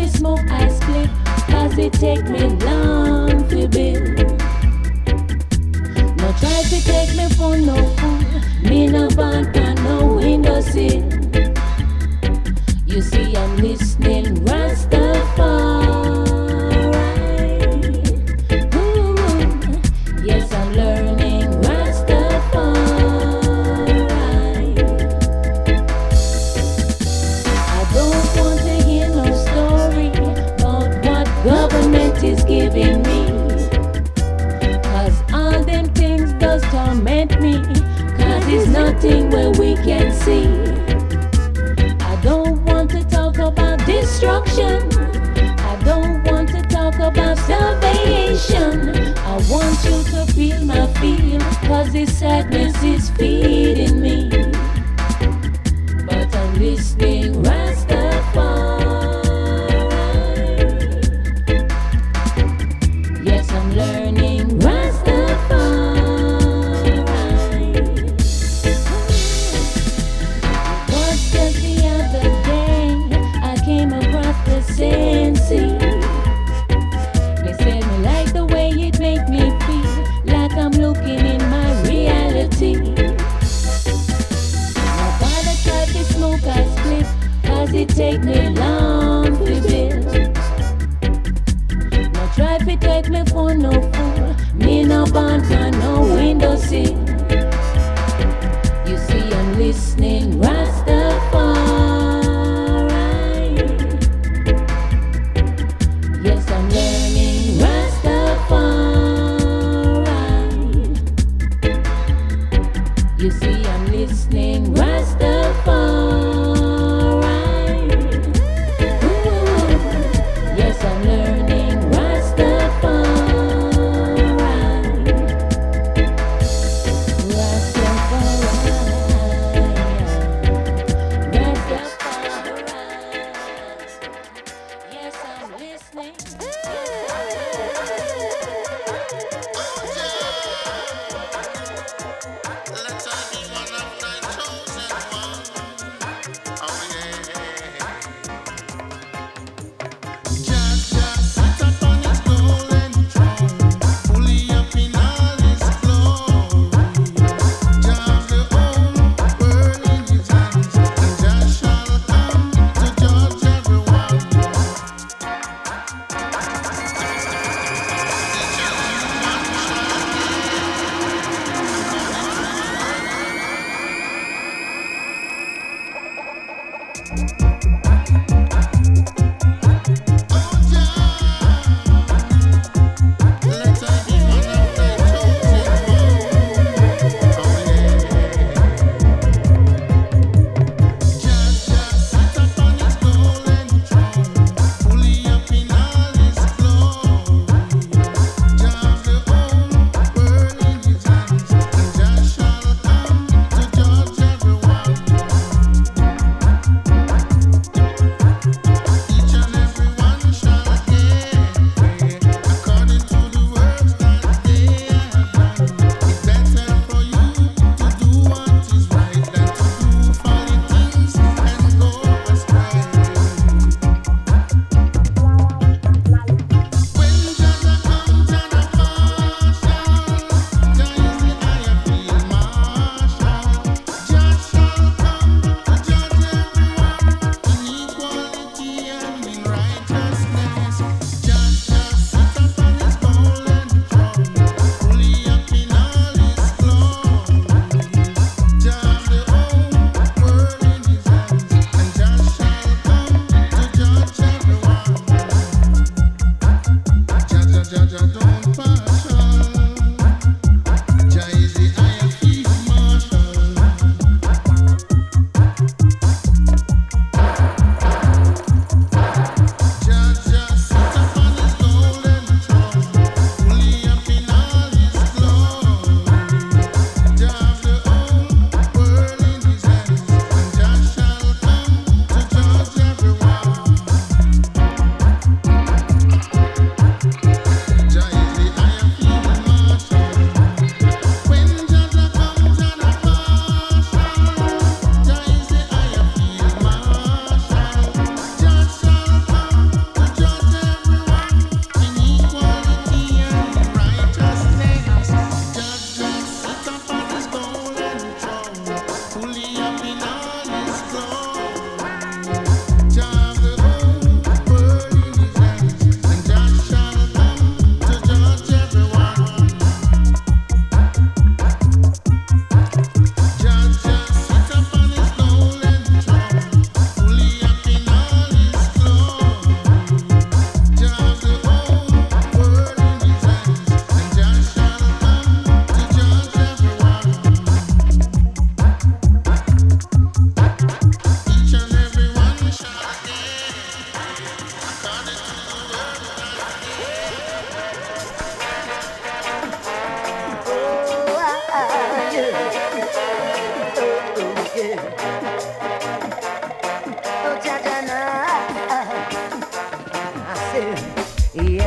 me smoke, I split, cause it take me long to build. No try to take me for no fool, me no born on no windowsill. You see I'm listening Rastafari. Ooh, yes I'm learning Rastafari. I don't want to hear no story about what government is giving me, cause all them things does torment me, cause it's nothing where we can see. I don't want to talk about destruction, I don't want to talk about salvation. I want you to feel my feel, cause this sadness is feeding me. But I'm listening Rastafari. Yes, I'm learning Rastafari. Was just the other day I came across the Sensi. They said me like the way it make me feel like I'm looking in my reality.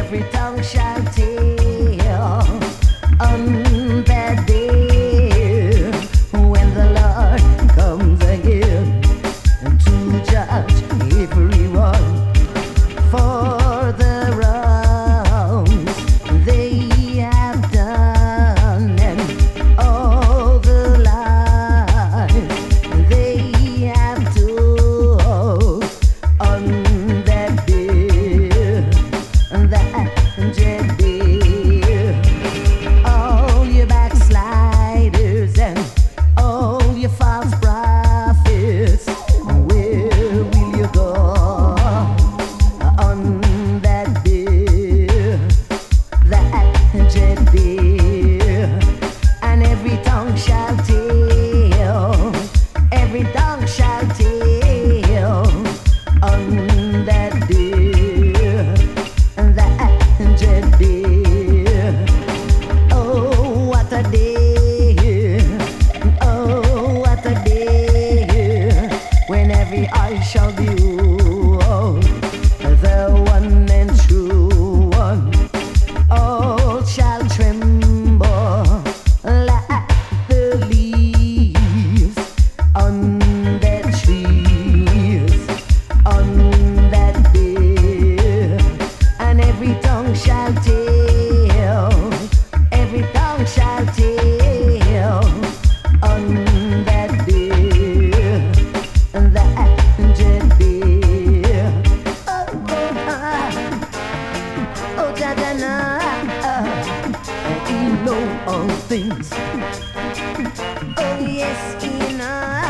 every tongue shall tell on that day when the Lord comes again to judge everyone for the wrongs they have done and all the lies they have told on that day, that dread day. All you backsliders and all you false prophets, where will you go on that day, that dread day? And every tongue shall tell, every tongue shall tell on that day, that dread day. Oh, what a day! Oh, what a day! When every eye shall behold the one and true one, all shall tremble like the leaves on their trees on that day, and every tongue shall tell, every tongue shall tell on that day, that dread day. Oh, Jadana, he know all things. Oh, yes, he know.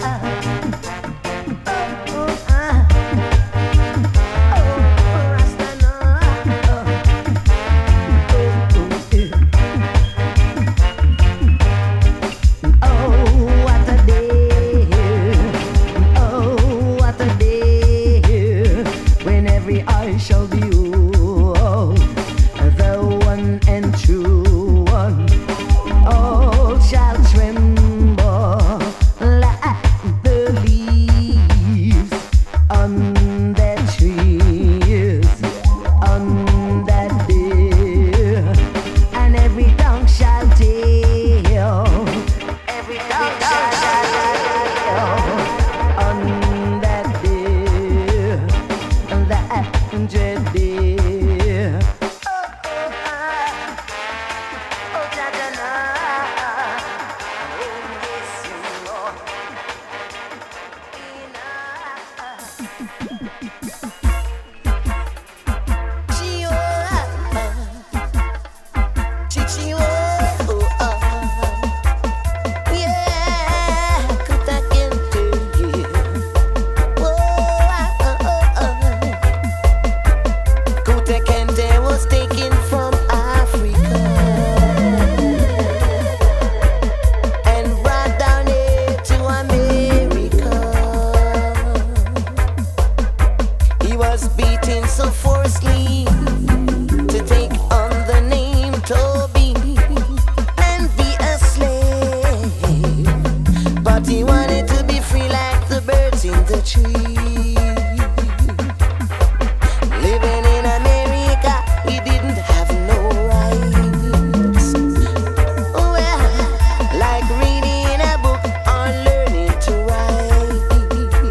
I shall be all the one and true one. All shall tremble like the leaves on their trees on that day, and every tongue shall tell, every tongue shall tell on that day, that dread day. Oh, Jadana. Oh, yes, you know. Was taken from Africa and brought down here to America. He was beaten so forcefully to take on the name Toby and be a slave, but he wanted to be free like the birds in the tree. Living in America, he didn't have no rights. Well, like reading a book or learning to write.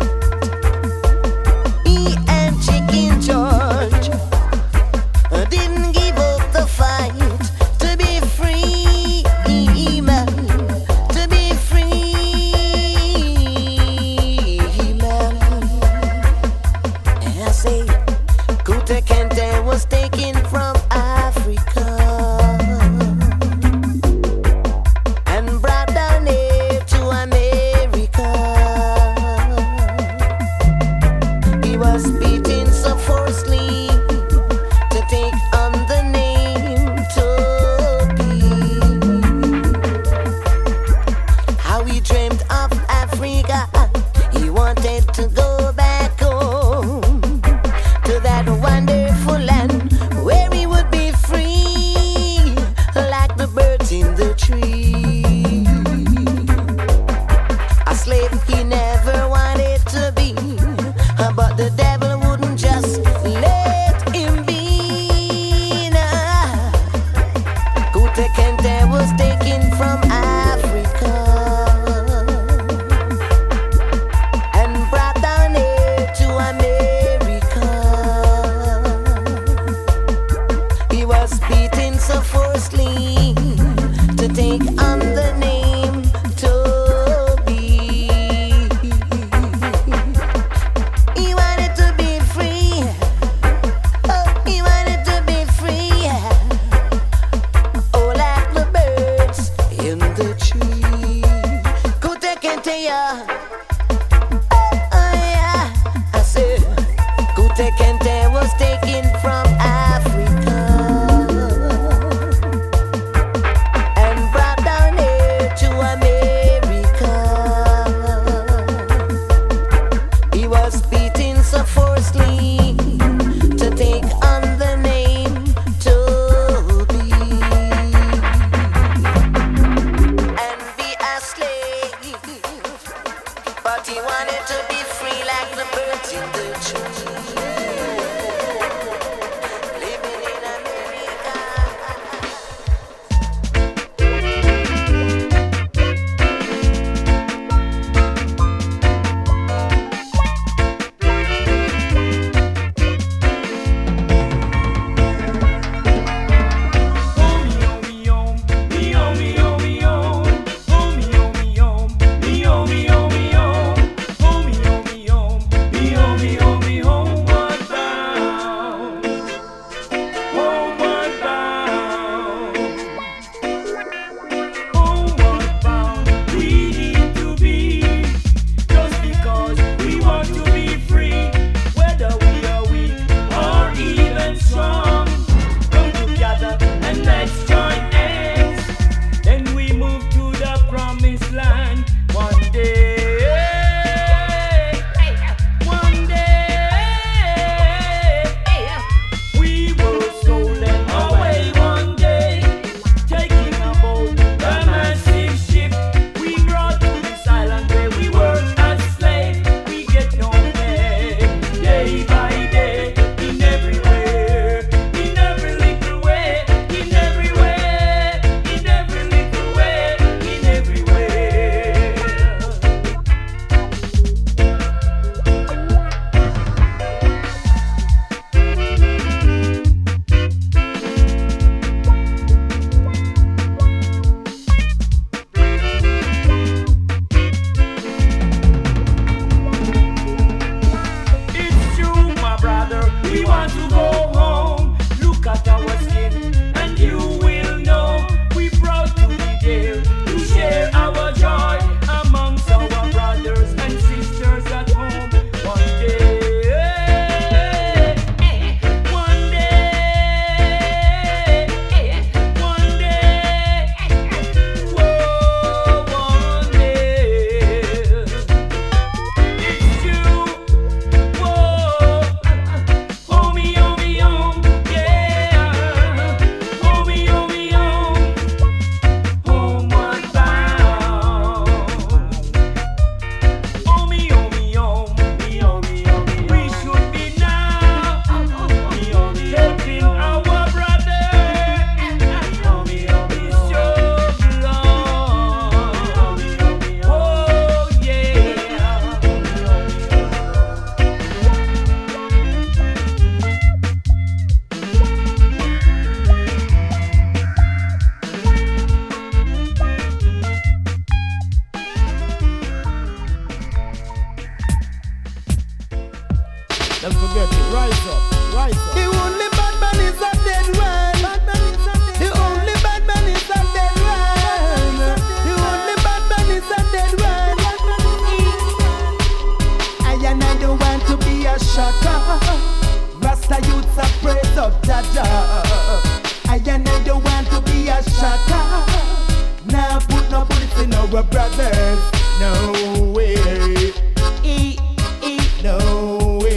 He and Chicken George didn't give up the fight to be free, man, to be free, man. And I say, Kunta Kinte was taken from Africa and brought down here to America. He was beaten so forcefully to take on the name Toby. How he dreamed of Africa, he wanted to go back home to that wonderful Tekente was taken from Africa and brought down here to America. He was beaten so forcefully to take on the name Toby and be a slave, but he wanted to be free like the birds in the tree. Living in America. Don't forget it. Rise up. Rise up. The only bad man is a dead man. The only bad man is a dead man. The only bad man is a dead man. I and I don't want to be a shocker. Rasta youths are praise of Jaja. I and I don't want to be a shocker. Now put no bullets in our brothers. No way. No way.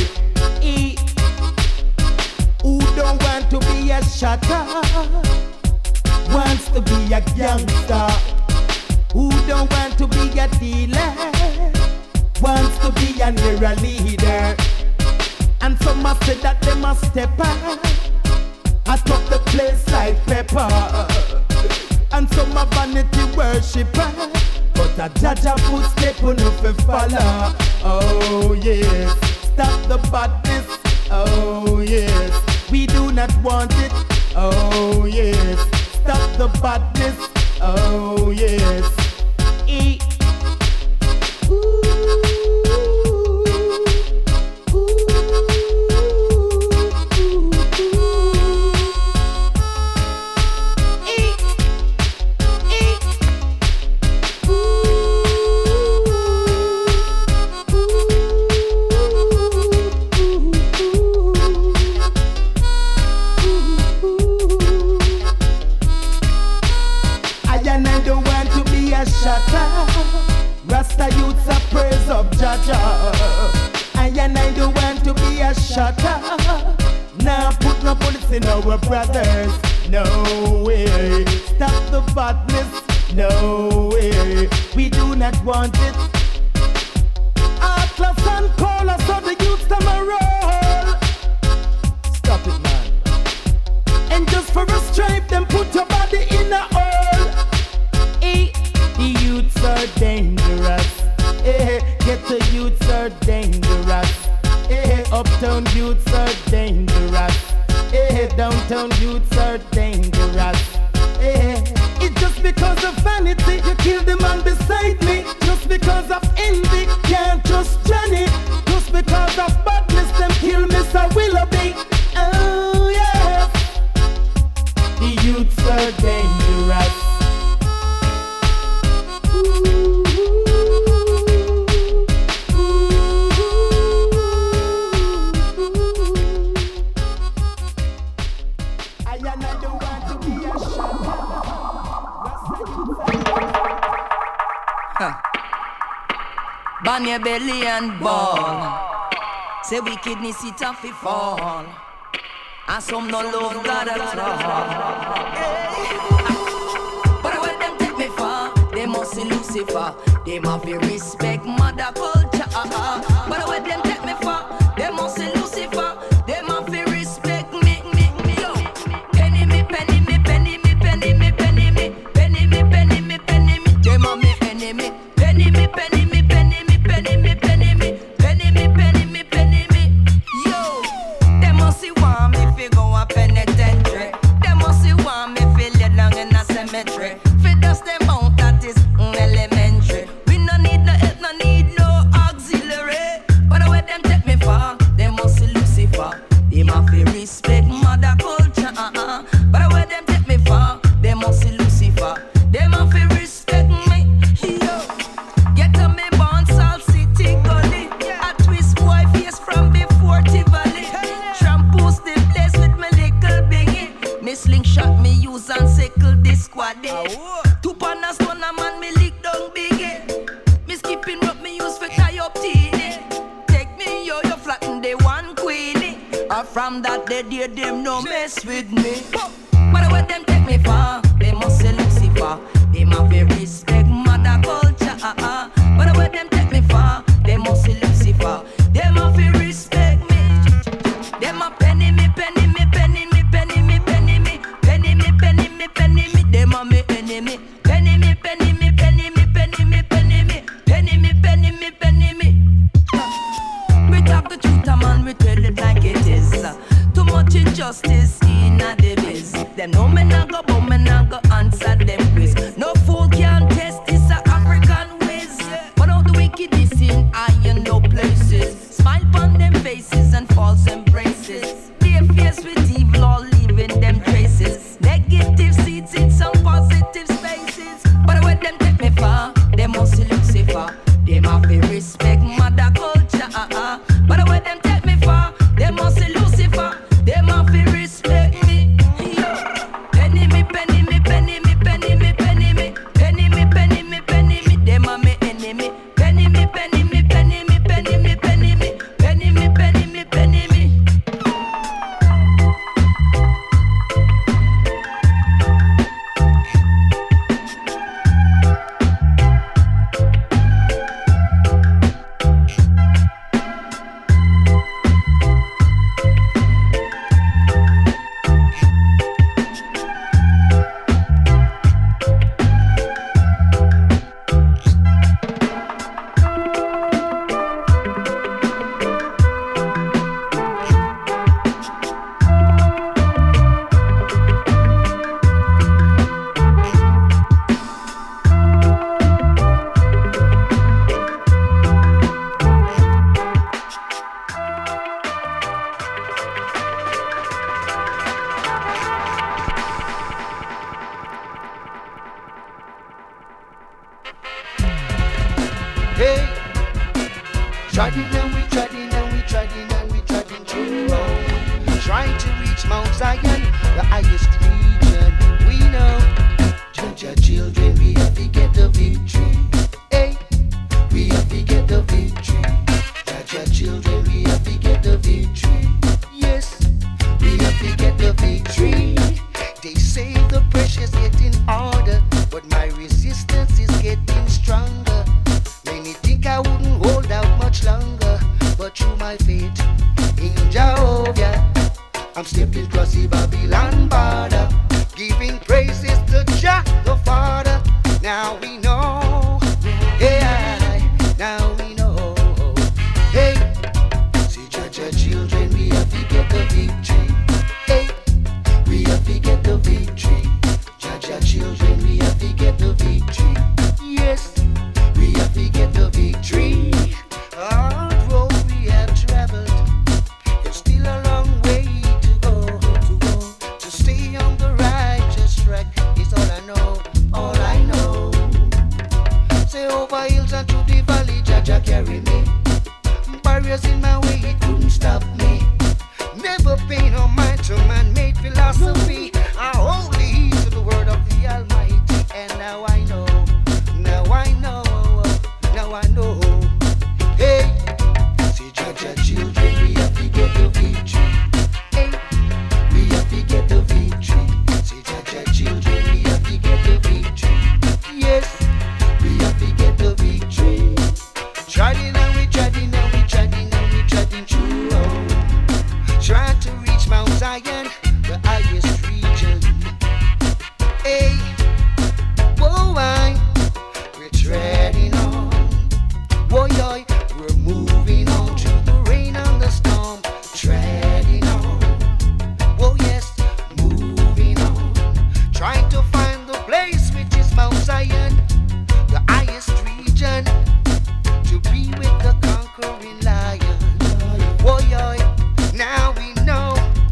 Who don't want to be a shotter? Wants to be a gangster. Who don't want to be a dealer? Wants to be an era leader. And some must say that they must step up. I top the place like pepper. And some a vanity worshipper. But a Jaja footstep on fi follow. Oh yes, stop the badness. Oh yes, we do not want it. Oh yes, stop the badness. Oh yes. shatter. Now put no bullets in our brothers. No way. Stop the badness. No way. We do not want it. Atlas and Cola, so the youths them a roll. Stop it, man. And just for a stripe, them put your body in a hole. Hey, the youths are dangerous. Hey, get the youths are dangerous. Hey, uptown youths are dangerous. Hey, downtown youths are dangerous. Hey, it's just because of vanity you kill the man beside me. Just because of envy, can't trust Johnny. Just because of badness, them kill Mr. Willoughby. Oh yes, the youths are dangerous. Ban your belly and ball. Say wickedness it a fi fall. And some no love God at all. Hey. But when them take me far, they must see Lucifer. They must be respect mother culture. But when them take me far, they must see Lucifer. They must be respect me. Yo. Penny me, penny me, penny me, penny me, penny me, penny me, penny me, penny me. They must me enemy. Penny me, penny me. Feed us them out, that is elementary. We no need no help, no need no auxiliary. But where them take me far, they must see Lucifer. They must be respect mother culture. But where them take me far, they must see Lucifer. They must be respect me. Yo, get to me born Salt City Gully. I twist boy face from before Tivoli. Trampoose the place with me little bingy. Me slingshot me use and sickle this squad. Two pan a stone a man me lick down biggie. Me skipping rope me use for tie up teeny. Take me yo flatten the one queenie. From that day them no mess with me. But when them take me far, they must say Lucifer. They must be respect mother culture. But when them take me far, they must say Lucifer. They must be respect me. They must penny me, penny me, penny me, penny me, penny me, penny me, penny me, penny me. They must me enemy. Penny me, penny me, penny me, penny me, penny me, penny me, penny me, penny me. We talk the truth, man. We tell it like it is. Too much injustice in the biz. Them no men a go, but men a go answer them quiz. No fool can test this a African whiz. But all the wickedness in iron low places. Smile upon them faces and false embraces. They face with evil, all leaving them traces. Negative seeds in some positive spaces. But when them take me far, they must see Lucifer. They must be respect mother culture. But when them take me far, they must see Lucifer. They must be respect me. Yo. Penny me, penny me, penny me, penny me, penny me, penny me, penny me, penny me. They must me enemy. Penny me, penny me, penny me, penny me, penny me, penny me, penny me, penny me. Hey, treading and we treading and we treading and we treading through road, trying to reach Mount Zion, the highest region. We know, Georgia children, we have to get the victory. Hey, we have to get the victory. Georgia children, we have to get the victory. I'm stepping across the Babylon border, giving praises to Jah the Father. Now we know, yeah, now we know. Hey, see Jah children, we have to get the victory. Hey, we have to get the victory. Jah children, we have to get the victory. Yes, we have to get the victory. All road we have traveled, it's still a long way to go. To stay on the righteous track is all I know, all I know. Say over hills and through the valley, Jah carry me. Barriers in my way, it couldn't stop me. Never pay no mind to man-made philosophy. I only heed to the word of the Almighty. And now I know, now I know, now I know. Hey, see Jah children, we have to get the victory. Hey, we have to get the victory. See Jah children, we have to get the victory. Yes, we have to get the victory. Treading and we treading and we treading and we treading through. Trying to reach Mount Zion, the highest region. Hey, whoa, we're treading on. Whoa, yoy, we're moving on through the rain and the storm. Treading on. Whoa, yes, moving on. Trying to find the place which is Mount Zion, the highest region, to be with the conquering lion. Whoa, yoy, now we know.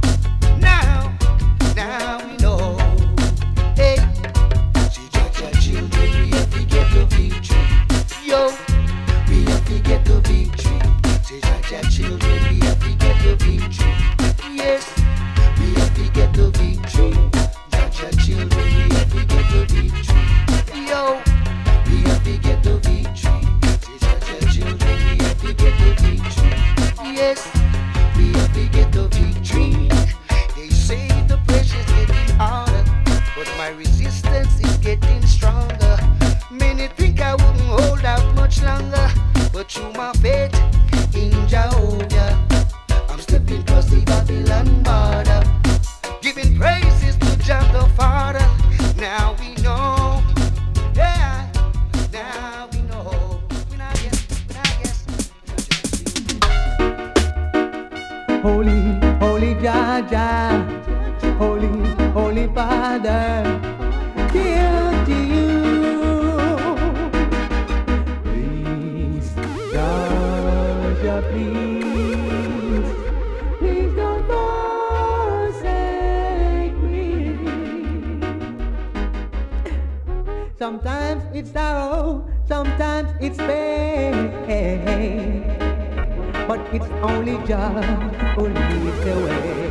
Now we know. Hey, see Jah children, we have to get the victory. Yo, we have to get the victory. See Jah children, we have to get the victory. Yes, we have to get the victory. Jah children, we have to get the victory. Yo, we have to get the victory. See Jah children, we have to get the victory. Yes, we have to get the victory. They say the pressure's getting harder, but my resistance is getting stronger. Many think I wouldn't hold out much longer, but through my faith in Jehovah, I'm stepping across the Babylon border, giving praises to Jah the Father. Now we know, yeah, now we know. When I guess. Holy, holy Jah, holy, holy Father, give to you. Please, Jah, please, please don't forsake me. Sometimes it's sorrow, sometimes it's pain, but it's only Jah who leads the way.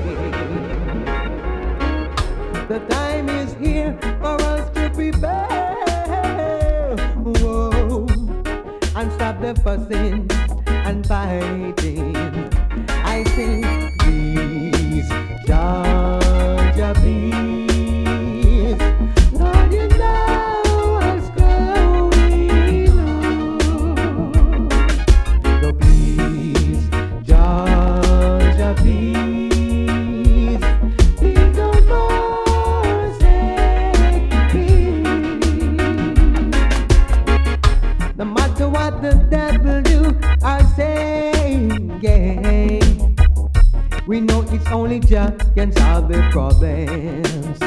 The time is here for us to prepare, whoa, and stop the fussing and fighting. I sing, please, Jah, please, Lord, you know what's going on. So please, Jah, please, please don't forsake me. No matter what the devil do or say, yeah, we know it's only Jah can solve the problems.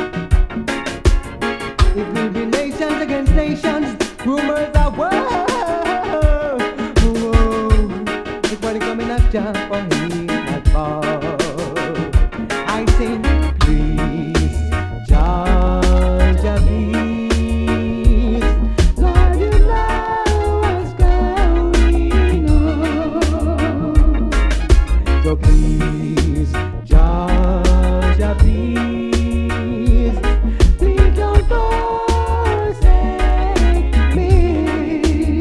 It will be nations against nations, rumors are war. It's what coming at Jah for he has fall. I sing, please, Jah, please, Lord, you know what's going on. So please, Jah, please, please don't forsake me.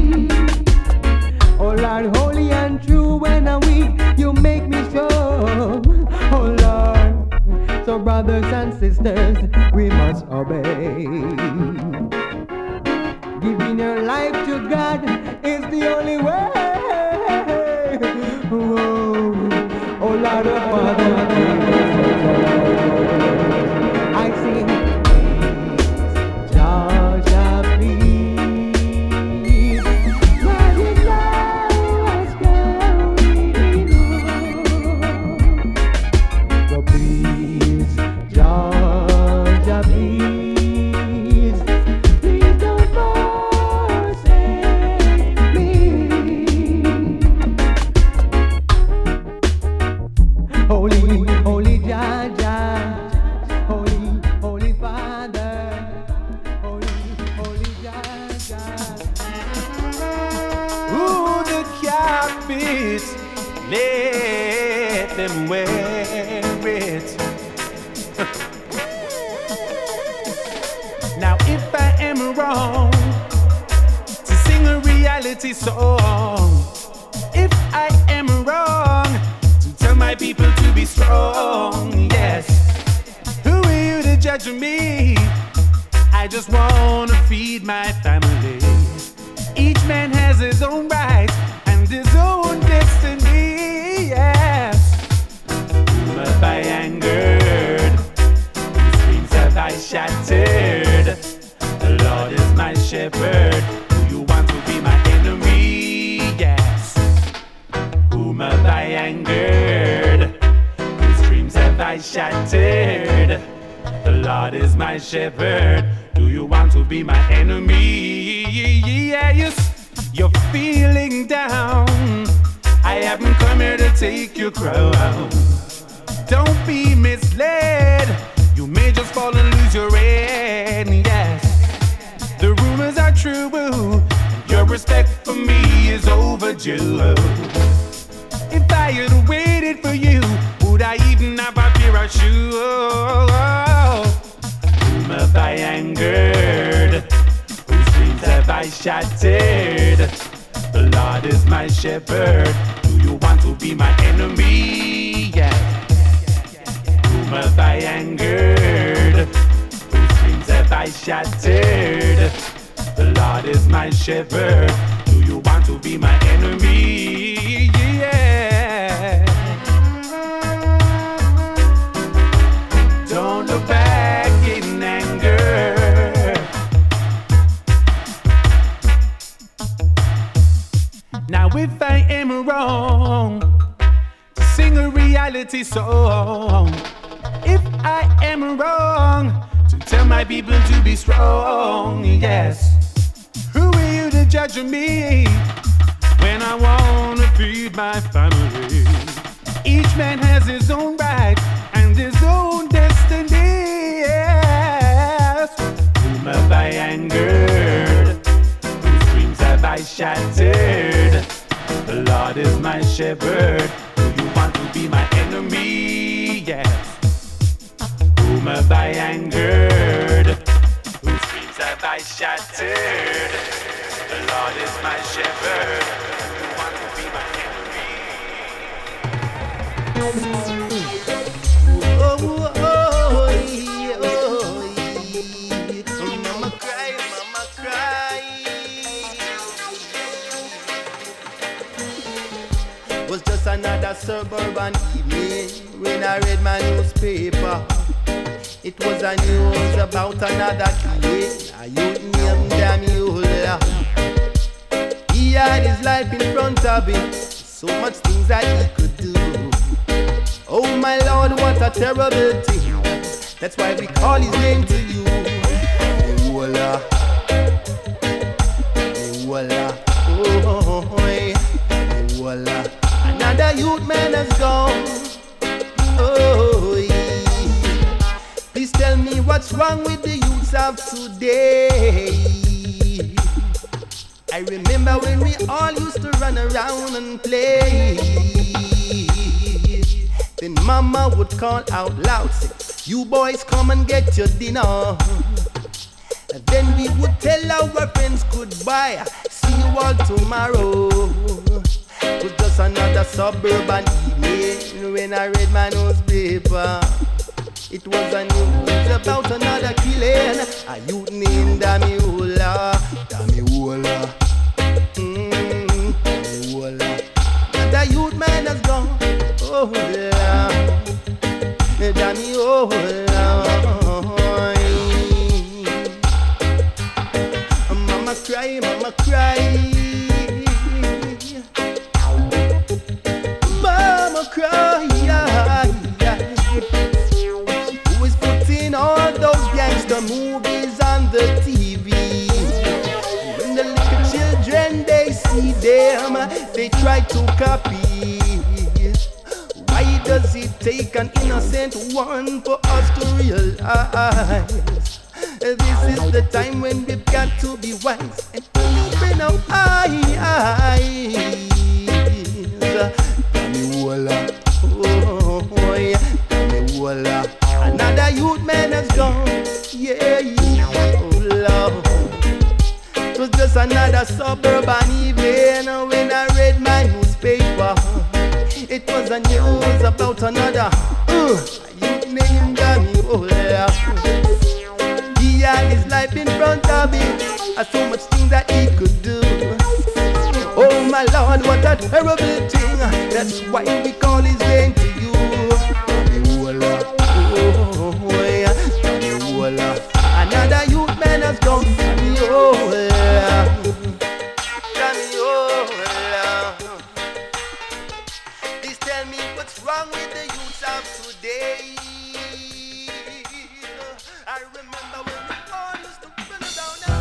Oh Lord, holy and true, when I'm weak, you make me strong. Oh Lord, so brothers and sisters, we must obey. Giving your life to God is the only way. Whoa. Oh Lord, oh Father, Holy, holy Jah Jah, holy, holy Father, holy, holy Jah Jah. Ooh, the captives, let them wear it. Now if I am wrong to sing a reality song, if I am wrong to tell my people to be strong, yes, who are you to judge me? I just wanna feed my family. Each man has his own rights and his own destiny, yes. Whom have I angered? Whose dreams have I shattered? The Lord is my shepherd. Do you want to be my enemy? Yes. Whom have I angered? Whose dreams have I shattered? The Lord is my shepherd. Do you want to be my enemy? Yes, you're feeling down. I haven't come here to take your crown. Don't be misled. You may just fall and lose your head. Yes, the rumors are true. Your respect for me is overdue. If I had waited for you, would I even have a pair of shoes? Whom have I angered? Whose dreams have I shattered? The Lord is my shepherd. Do you want to be my enemy? Yeah. Whom have I angered? Whose dreams have I shattered? The Lord is my shepherd. Do you want to be my enemy? Yeah. Don't look back in anger. Now if I am wrong to sing a reality song, if I am wrong to tell my people to be strong, yes, who are you to judge me when I wanna feed my family? Each man has his own right and his own destiny, yes. Whom have I angered? Whose dreams have I shattered? The Lord is my shepherd. Do you want to be my enemy? Yes. Whom have I angered? Whose dreams have I shattered? The Lord is my shepherd. Do you want to be my enemy? Mama cry, mama cry. Was just another suburban evening when I read my newspaper. It was a news about another kid, a youth named Damiola. He had his life in front of him, so much things that he could do. Oh my Lord, what a terrible thing. That's why we call his name to you. Damiola, Damiola, oh, Damiola. Another youth man has gone. Oh, please tell me what's wrong with the youths of today. I remember when we all used to run around and play. Then mama would call out loud, say, you boys come and get your dinner. And then we would tell our friends goodbye, see you all tomorrow. It was just another suburban evening when I read my newspaper. It was a news about another killing, a youth named Damiola. Damiola, Damiola. And the youth man has gone. Oh, Damiola. Mama cry, mama cry. Mama cry. Who is putting all those gangster movies on the TV? When the little children, they see them, they try to copy. Why does he it take an innocent one for us to realize this is the time when we've got to be wise and open our eyes. Oh, yeah. Another youth man has gone. Yeah, oh Lord. It was just another suburban evening when I read my newspaper. It was a news about another youth named Danny Ola. He had his life in front of him, so much things that he could do. Oh my Lord, what a terrible thing. That's why we call his name to you. Danny Ola, oh yeah, Danny Ola. Another youth man has gone. Danny Ola, Danny Ola. Please tell me what's wrong with the youths of today. I remember when we all used to run down and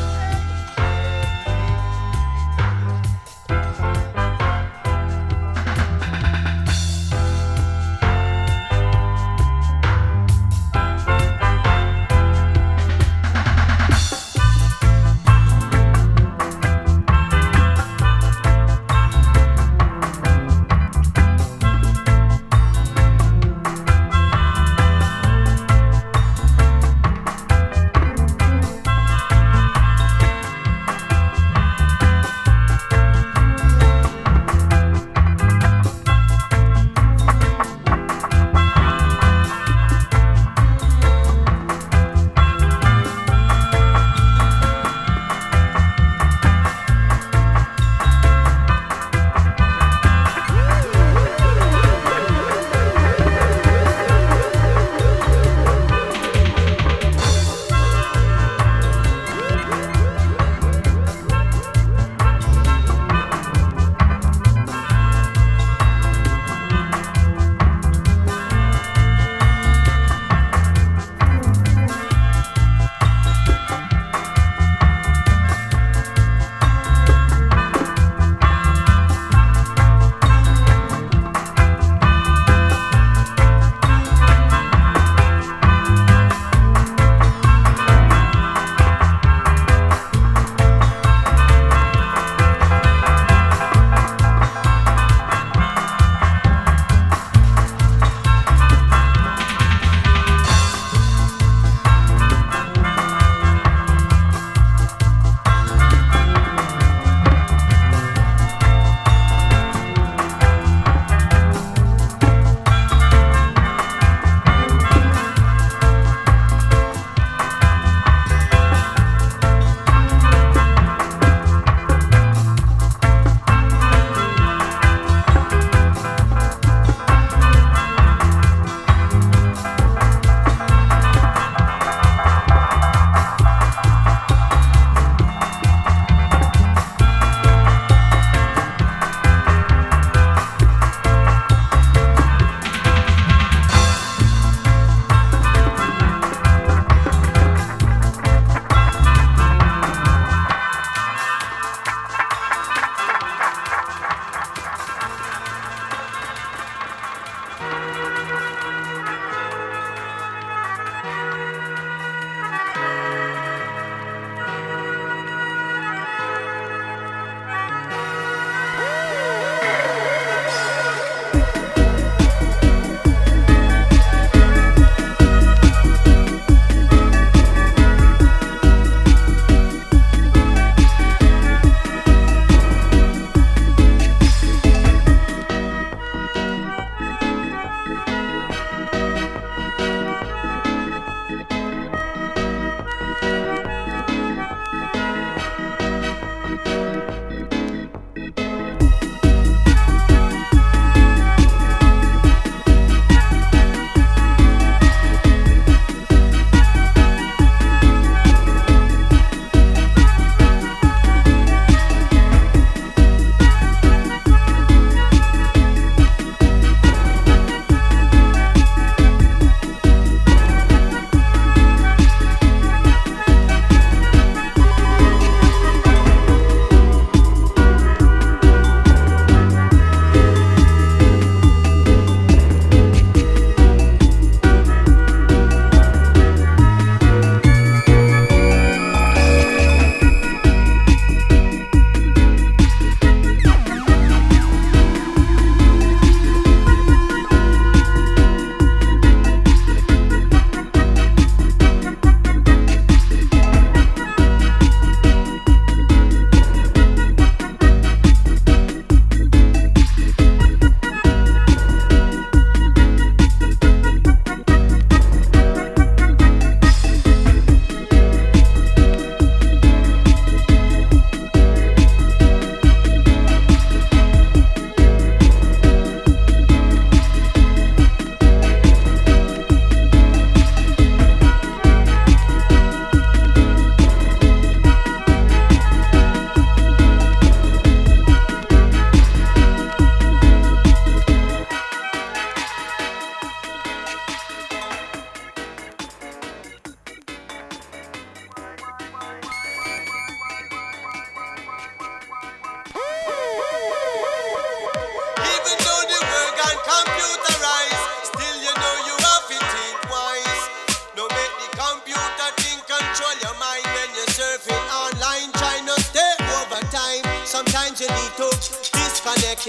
you need to disconnect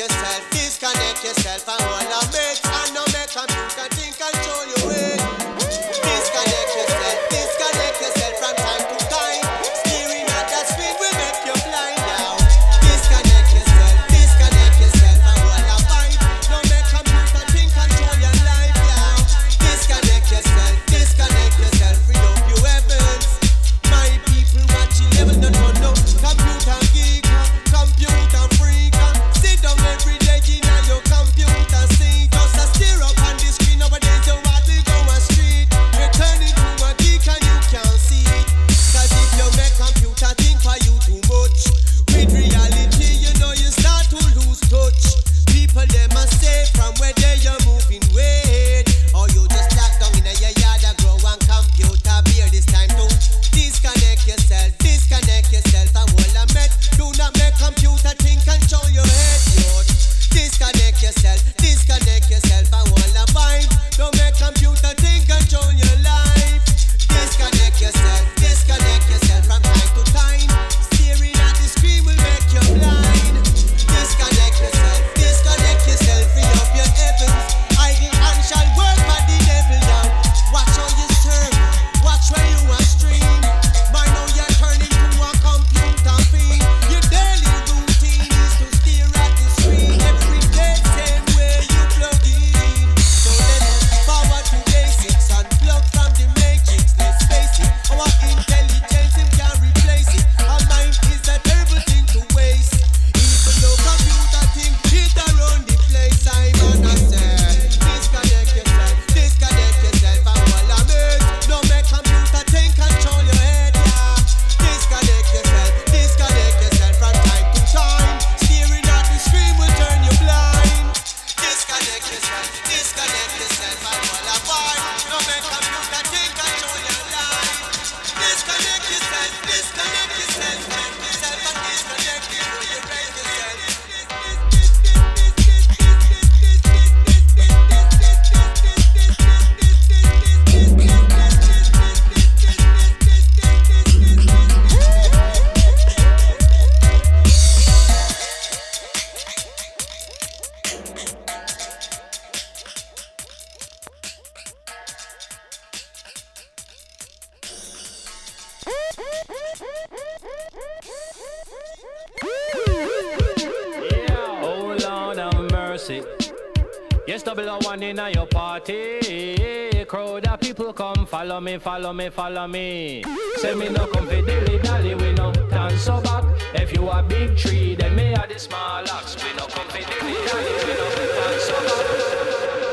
yourself and all the mates and no make computer think control your way. Disconnect yourself from time to time. Steering at that speed will make you blind now. Disconnect yourself and all the vibe. No make computer think control your life now. Disconnect yourself, free up your weapons. My people watching level don't run no computer geek, computer freak. Sit down every day in your computer seat. Just a steer up on the screen. Nowadays you hardly go on street. You turn into a geek and you can't see it. Cause if you make computer think for you too much, with reality you know you start to lose touch. People them must stay from where they are moving weight. Or you just lock down in your yard and grow one computer beer. This time to disconnect yourself and hold a met. Do not make computer think control your head, youth. Disconnect yourself and hold a vibe. Don't make computer think control your life. Disconnect yourself from time to time. Staring at the screen will make you blind. Disconnect yourself, free up your heavens. Idle and shall work for the devil down. Watch how you serve, watch where you are stream. By now you're turning to a computer fiend. Your daily routine is to stare at the screen every day, same way you plug in. So let's forward to basics and plug from the matrix. Let's face it, our intelligence him can't replace it. Our mind is a terrible thing to waste. Even though computer think it around the place, I'm on a say. Disconnect yourself and all the mates. Don't make computer think control your head, yeah. Disconnect yourself from time to time. Staring at the screen will turn you blind. Disconnect yourself and all the vibe. Don't make computer think control your life. Disconnect yourself and disconnect it before you break yourself. Oh Lord have mercy. Yes, double O one in your party. Crowd of people come, follow me. Say me no come for dilly-dally, we no dance so back. If you a big tree, then me a the small axe. We no come for dilly-dally, we no dance so back.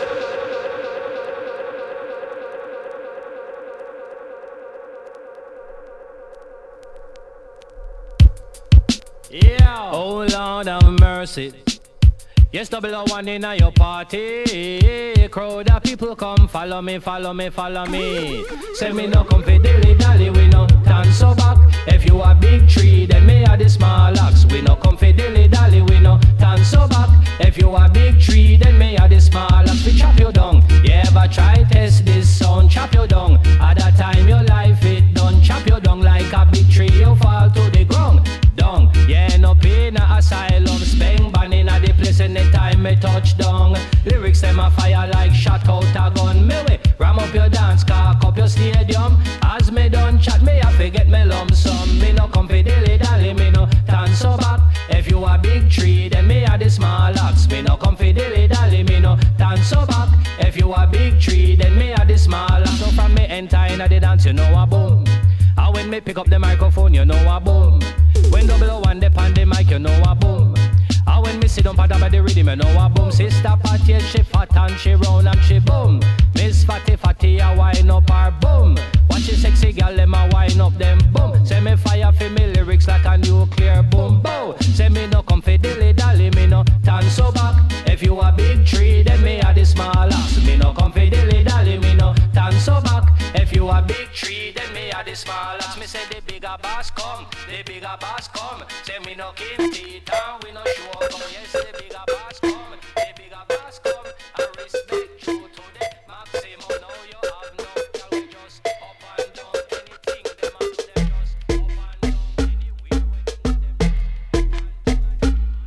Yeah. Oh Lord have mercy. Yes, double O one in your party. Crowd of people come, follow me. Say me no come for dilly-dally, we no dance so back. If you a big tree, then me a the small axe. We no come for dilly-dally, we no dance so back. If you a big tree, then me a the small axe. We chop you down. You ever try test this sound? Chop you down. At that time your life it done. Chop you down like a big tree. You fall to the ground. Down. Yeah, no pain, no asylum. Speng banning at the place anytime me touch down. Lyrics them a fire like shot out a gun. Me way, ram up your dance, cock up your stadium. As me done chat, me a forget me lump sum. Me no come for dilly-dally, me no dance so back. If you a big tree, then me a the small axe. Me no come for dilly-dally, me no dance so back. If you a big tree, then me a the small axe. So from me enter in the dance, you know a boom. And when me pick up the microphone, you know a boom. When double O one dip on the mic, you know a boom. And when me sit down by the rhythm, you know a boom. Sister Patty, she fat and she round and she boom. Miss Fatty, a wine up her boom. Watch the sexy girl, them a wine up them boom. Say me fire for me lyrics like a nuclear boom. Bow. Say me no come for dilly-dally, me no dance so back. If you a big tree, then me a the small axe. Me no come for dilly-dally, me no dance so back. If you a big tree, then me a the small axe. Me say the bigger bass come, the bigger bass come. Say me no king teeth and we no show up. Yes, the bigger bass come, the bigger bass come. I respect you to the maximum. Now you have no girl, we just up and down. Anything them a do, them just up and down. Anywhere we do them.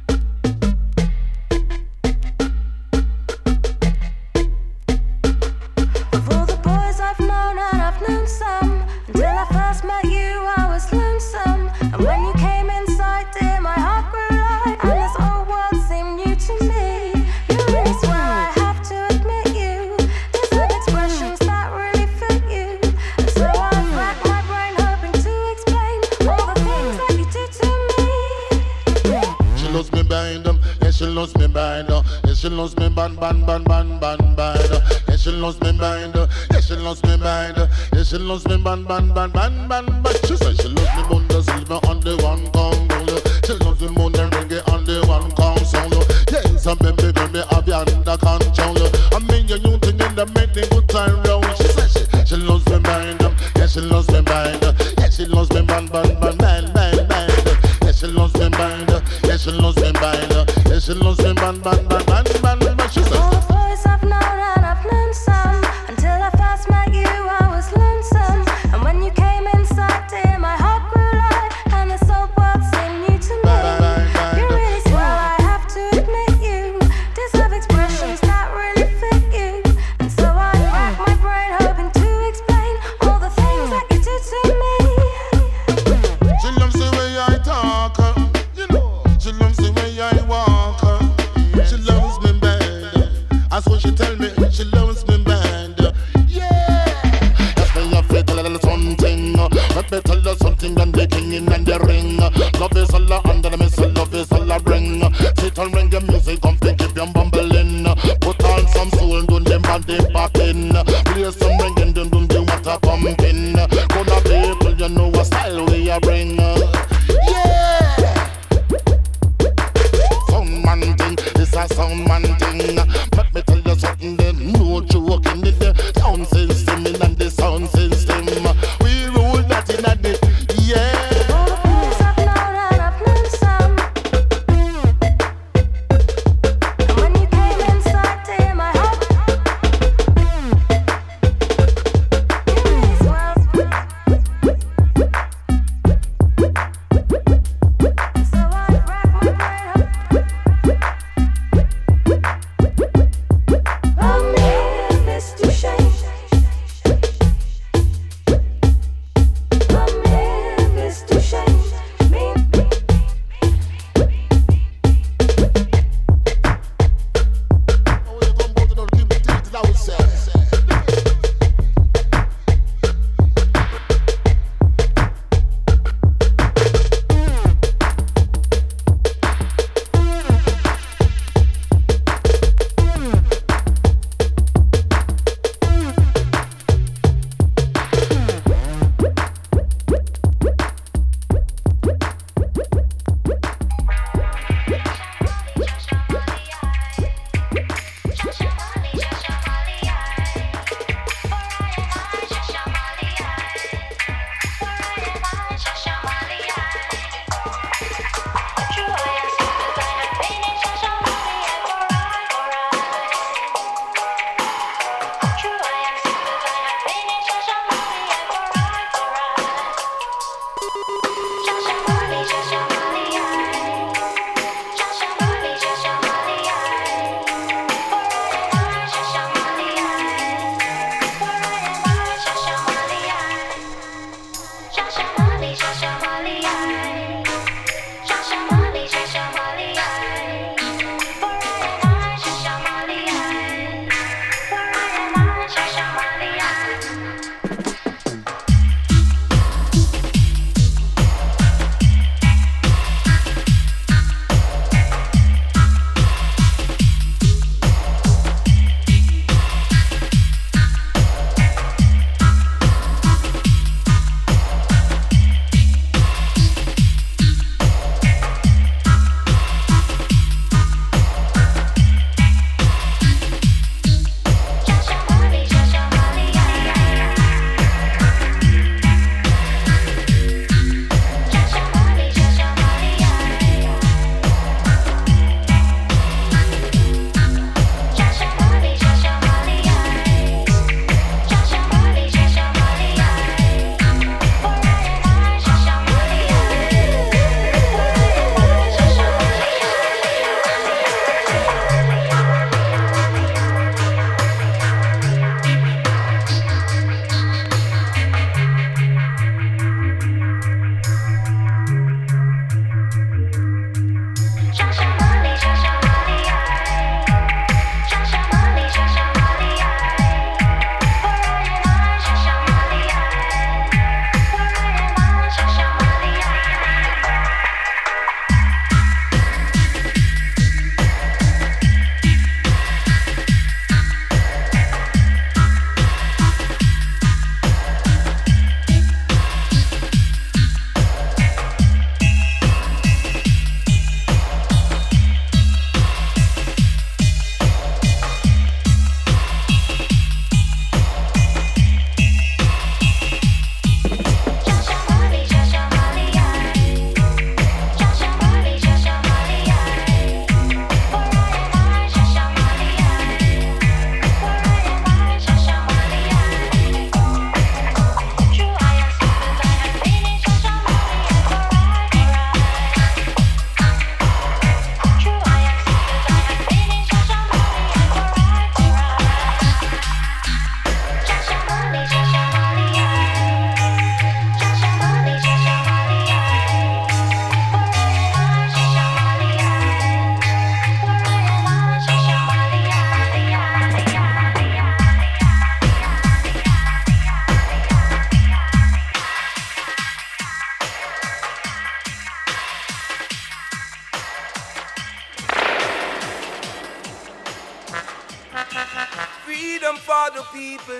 ban, ban, ban, ban, ban, ban. Yeah, she lost me mind. Yeah, she lost me mind. Yeah, she lost me ban, ban, ban, ban, ban, ban. She said she lost me Bundesliga on the one Congo. She lost me Monday reggae on the one console. Yeah, some baby, baby, have you under control. I mean, you think that make the good time roll. She said she lost me mind. Yeah, she lost me mind. Yeah, she lost me ban, ban, ban, ban, ban, ban. Yeah, she lost me mind. Yeah, she lost me mind. Yeah, she lost me ban, ban, ban, ban, ban, ban. She said. All the boys I've known and I've known some. Until I first met you, I was lonesome. And when you came inside, dear, my heart grew light, and this whole world seemed new to me. You're really swell, I have to admit you deserve expressions that really fit you. And so I rack my brain hoping to explain all the things that you do to me. She loves the way I talk, you know. She loves the way I walk. She loves me bad. That's what she tell me. She loves me bad. Yeah. That's why I feel tell her something. Let me tell her something and the king in and the ring. Love is all under the mist, love is all I bring. Sit and ring the music, come pick keep you bumbling. Put on some soul and do them body back in. Play some ringing, do the water pumping. Gonna people, you know what style we a bring. Yeah. Sound man thing, it's a sound man thing. Let me tell you something, there's no joke in the sound system and the sound system. We rule that in a day, yeah. All the boys I've known and I've known some. And when you came inside, dear, my heart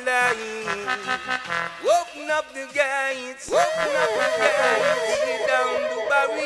light. Open up the gates, open up the gates. Bring down the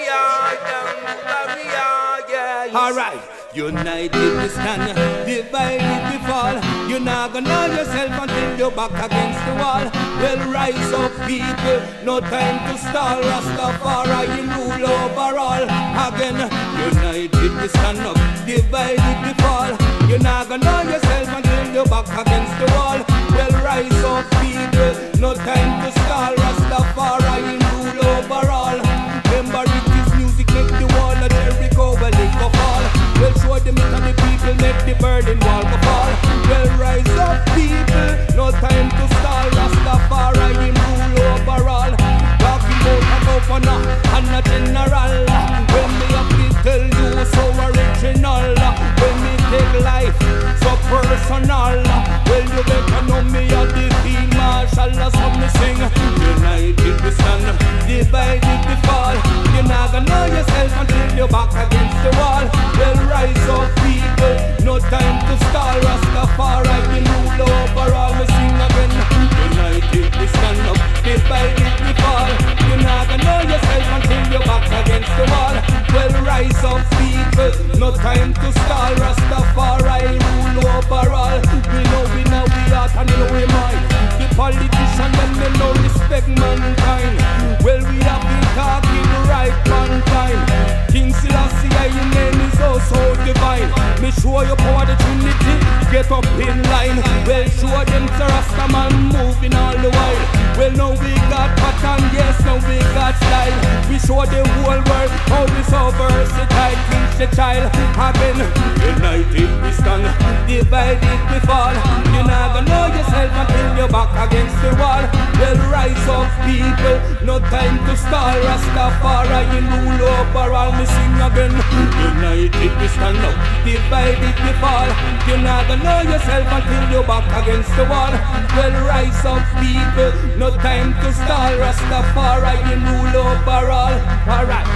barrier, yeah. Alright. United we stand, divided we fall. You're not gonna know yourself until you're back against the wall. Well, rise up, people, no time to stall. Rastafari rule over all. Again, united we stand up, divided we fall. You're not gonna know yourself until you're back against the wall. Well, rise up, people, no time to stall. Rastafari rule over all. Remember it is music, make the wall of Jericho will go fall. Well, show them it and the people make the burden wall go fall. Well, rise up, people, no time to stall. Rastafari him rule over all. Talking about a governor and a general. When me have to tell you so original. When me take life so personal. Well, you better know me as the field marshal. So me sing. United we stand, divided we fall. You're not gonna know yourself until you're back against the wall. Well, rise up, people, no time to stall. Rastafari can rule over all. We sing again. United we stand up, divided we fall. You're not gonna know yourself until you're back against the wall. Well, rise up, people, no time to stall. Rastafari rule over all. We know we heart and we know we mind. The politicians them no respect mankind. Well, we have been talking the right on time. King Selassie, your name is so divine. Me show you power the Trinity, get up in line. Well, show them the Rastaman moving all the while. Well, now we got pattern, yes, now we got style. We show the whole world how we so versatile. Teach the child, again, united we stand, divided we fall. You're not gonna know yourself until you're back against the wall. Well, rise up, people, no time to stall. Rastafari, you rule over all. Me sing again. United we stand up, divided we fall. You're not gonna know yourself until you're back against the wall. Well, rise up, people, no time to stall. Rastafari, you rule over all. Alright.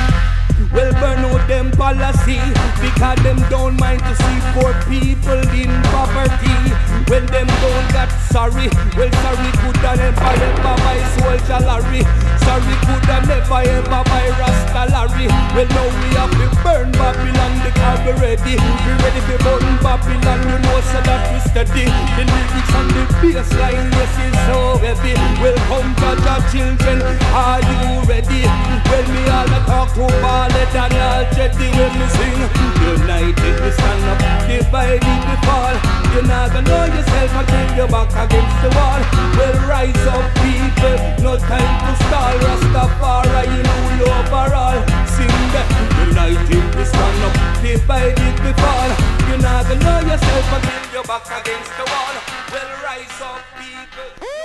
Well, burn out them policy, because them don't mind to see poor people in poverty. When them don't got sorry, well, sorry coulda never ever buy soldier Larry. Sorry coulda never ever buy Rasta Larry. Well, now we have to burn Babylon because we ready. We ready to burn Babylon, you know, so that we steady. The lyrics and the bassline, yes, is so heavy. Welcome to the children, are you ready? Well, me all a talk to all and all jetty when we sing. United we stand up, divided we fall. You're not gonna know yourself until you're back against the wall. Well, rise up, people, no time to stall. Rastafari, you rule over all. Sing that. United we stand up, divided we fall. You're not gonna know yourself until you're back against the wall. Well, rise up, people.